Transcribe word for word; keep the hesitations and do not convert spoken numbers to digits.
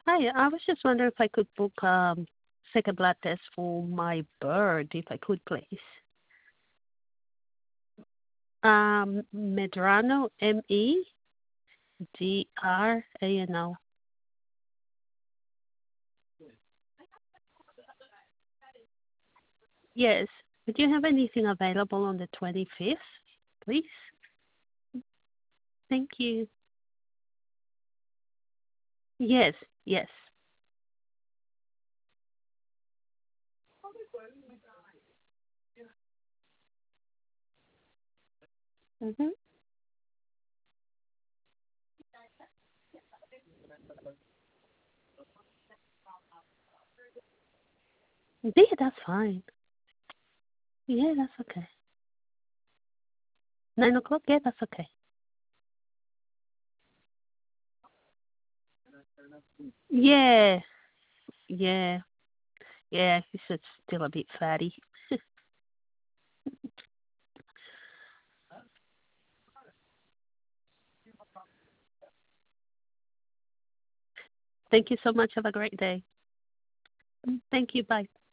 Hi, I was just wondering if I could book um second blood test for my bird, if I could, please. Um, Medrano, M E D R A N O. Yes. Would you have anything available on the twenty-fifth, please? Thank you. Yes, yes. Mm-hmm. Yeah, that's fine. Yeah, that's okay. Nine o'clock? Yeah, that's okay. Yeah, yeah, yeah. He's just still a bit fatty. Thank you so much. Have a great day. Thank you. Bye.